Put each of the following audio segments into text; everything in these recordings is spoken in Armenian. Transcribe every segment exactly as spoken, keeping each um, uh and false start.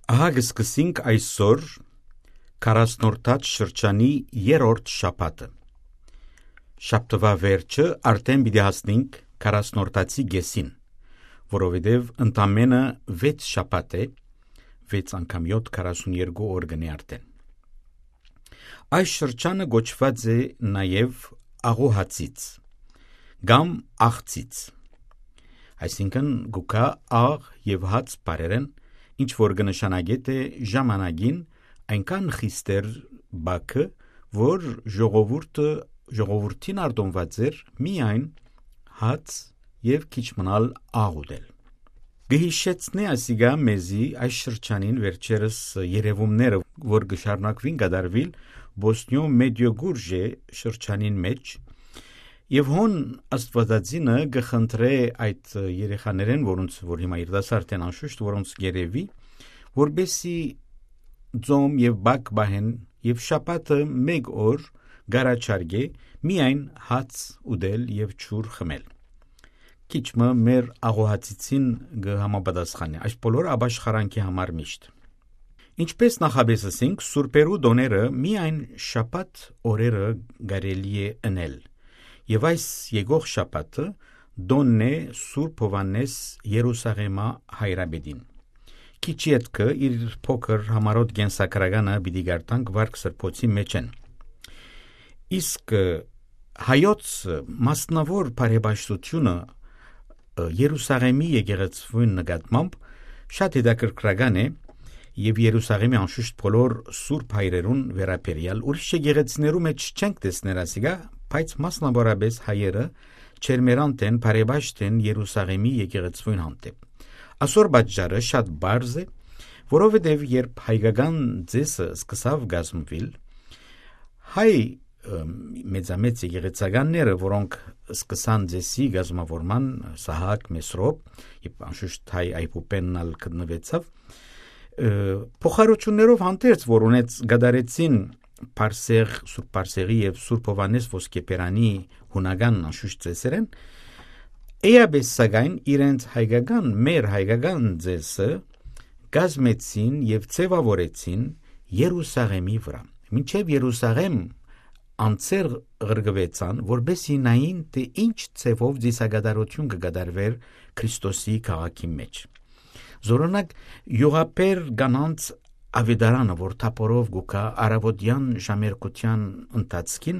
Ահա կսկսենք այսօր քառասնորդած շրջանի երրորդ շաբաթը։ Շաբթվա վերջը արդեն պիտի հասնենք քառասնորդացի գեսին, որովհետև ընդամենը վեց շաբաթ է, վեց անգամ յոթ քառասունյոթ օր գնի արդեն։ Այս շրջանը գոչված է նաև աղոհացից կամ աղցից, այսինքն գուկա աղ եւ հաց բարերեն, ինչ որ կնշանակե թե ժամանակին այնքան խիստ էր բակը, որ ժողովուրդը ժողովրդին արտոնված էր միայն հաց եւ քիչ մնալ աղ ուտել։ Գհիշեցնե ասիգա մեզի այս շրջանին վերջերս երևումները, որ գշարնակվին գդարվիլ Բոսնիո Մեդիոգուրժե շրջանին մեջ, եւ հոն աստվածածինը գխնդրե այդ երեխաներեն, որոնց որ հիմա երդասարդ են անշուշտ, որոնց գերեվի, որբեսի ձոմ եւ բակ բահեն եւ շաբաթը մեկ օր գարաչարգե միայն հաց ուդել եւ ճուր խմել։ Քիչմը մեր աղոհացիցին գհամապատասխանի այս բոլոր աբաշխարանքի համար միշտ։ Ինչպես նախաբեսեցինք, սուրբերու դոները միայն շաբաթ օրերը կարելի է ընել։ Եվ այս եկող շաբաթը դոնն է Սուրբ Հովհաննես Երուսաղեմա հայրաբեդին։ Քիչի հետքը իր փոքր համարոտ գենսակրագանը պիտի գարտանք վարք սրբոցի մեջ են։ Իսկ հայոց մասնավոր բարեբաշխությունը Երուսաղեմի եկեղեցվուն նկատմամբ շատ հետաքրքրական է եւ Երուսաղեմի անշուշտ բոլոր սուրբ հայրերուն վերապերյալ ուրիշ եկեղեցիներու մեջ չենք տեսներ ասիգա, բայց մասնավորապես հայերը չերմերանտ են բարեբաշտ են Երուսաղեմի եկեղեցվուն հանդեպ։ Այսօր բաժարը շատ բարձ է, որովհետև երբ հայկական ձեսը սկսավ գազմվել, հայ մեծամեծ եկեղեցականները, որոնք սկսան ձեսի գազմավորման Սահակ, Մեսրոպ, եւ անշուշտ հայ այբուպեննալ գտնվեցավ, փոխարություններով հանդերձ, որ ունեց գդարեցին Պարսեղ, Սուրբ Պարսեղի եւ Սուրբ Հովհաննես Ոսկեփերանի հունական անշուշտ ձեսերեն, էաբես սակայն իրենց հայկական, մեր հայկական ձեսը գազմեցին եւ ցևավորեցին Երուսաղեմի վրա։ Մինչեւ Երուսաղեմ անցեր գրգվեցան, որբեսի նային թե ինչ ցևով ձիսագադարություն կգադարվեր Քրիստոսի քաղաքի մեջ։ Զորոնակ յուղապեր կանանց ավետարանը, որ թափորով գուկա արավոտյան ժամերկության ընթացքին,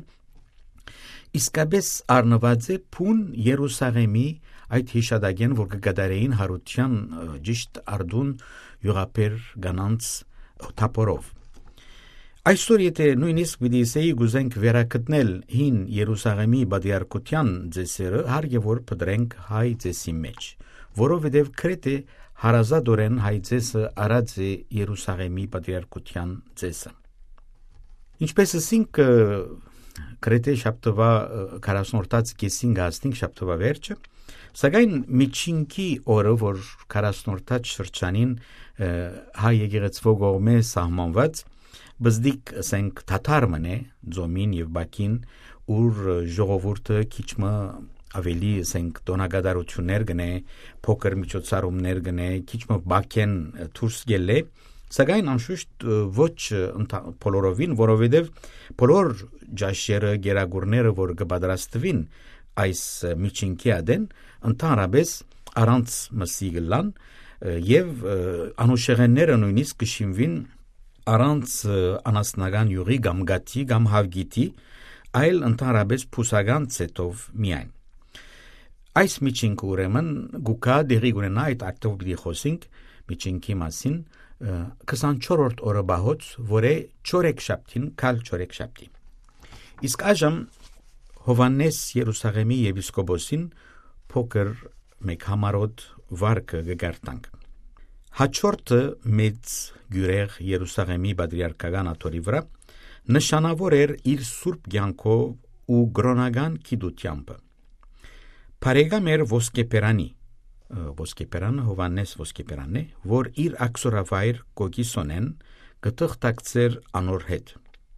իսկապես առնված է փուն Երուսաղեմի այդ հիշադակեն, որ կգադարեին հարության ճիշտ արդուն յուղապեր կանանց թափորով։ Այսօր եթե նույնիսկ պիտի ասեի գուզենք վերակտնել հին Երուսաղեմի բادرակության ձեսերը, հարգե որ փդրենք հայ ձեսի մեջ, որովհետև քրեթե հարազատորեն հայ ձեսը արած է Երուսաղեմի բادرակության ձեսը։ Ինչպես ասինք քրեթե շաբթվա քառասնորդած կեսին գաստինք շաբթվա վերջը, սակայն միջինքի օրը, որ քառասնորդած շրջանին հայ եկեղեցվո կողմէ սահմանված, բզդիկ ասենք թաթար մնե ձոմին եւ բակին, ուր ժողովուրդը քիչմը ավելի ասենք տոնագադարություններ գնե, փոքր միջոցառումներ գնե, քիչմը բակեն դուրս գելե, սակայն անշուշտ ոչ բոլորովին, որովհետև բոլոր ջաշերը, գերագուրները, որ կպատրաստվին այս միջինքի ադեն, ընդհանրապես առանց մսի գլան եւ անուշեղենները նույնիսկ կշինվին առանց անասնական յուղի կամ գաթի կամ հավգիտի, այլ ընդհանրապես փուսական ցետով միայն։ Այս միջինքը ուրեմն գուկա դեղի ունենա այդ ակտով պիտի խոսենք միջինքի մասին քսանչորրորդ օրը բահոց, որ է չորեքշաբթին, քալ չորեքշաբթի։ Իսկ այժմ Հովհաննես Երուսաղեմի եպիսկոպոսին փոքր մեկ համարոտ վարկը գարտանք։ Հաջորդը մեծ գյուրեղ Երուսաղեմի բادرակական աթորի վրա նշանավոր էր իր սուրբ կյանքով ու գրոնական գիտությամբ։ Բարեկամ էր Ոսկեփերանի, Ոսկեփերանը Հովհաննես Ոսկեփերանն է, որ իր աքսորավայր Կոկիսոնեն գտղտակցեր անոր հետ։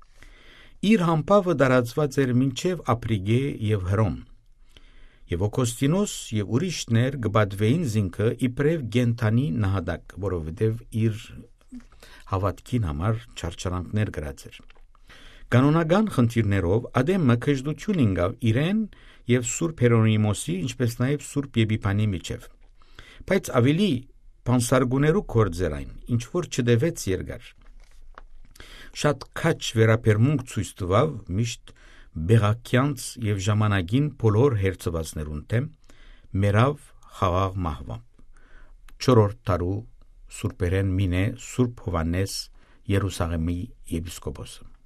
Իր համբավը դարածված էր մինչև Ապրիգե եւ Հռոմ, եւ Օգոստինոս եւ ուրիշներ գբադվեին զինքը իբրև գենթանի նահատակ, որովհետեւ իր հավատքին համար չարչարանքներ գրած էր։ Կանոնական խնդիրներով Ադեմը քժդություն ինգավ իրեն եւ Սուրբ Հերոնիմոսի, ինչպես նաեւ Սուրբ Եփիփանի միջև։ Բայց ավելի բանսարգուներու կորձեր այն, ինչ որ չդեվեց երկար։ Շատ քաչ վերապերմունք ցույց տվավ միշտ բեղակյանց եւ ժամանակին բոլոր հերցվածներուն թեմ մերավ խաղաղ մահվամբ։ Չորրորդ տարու Սուրբերեն Մինե Սուրբ Հովանես Երուսաղեմի եպիսկոպոսը։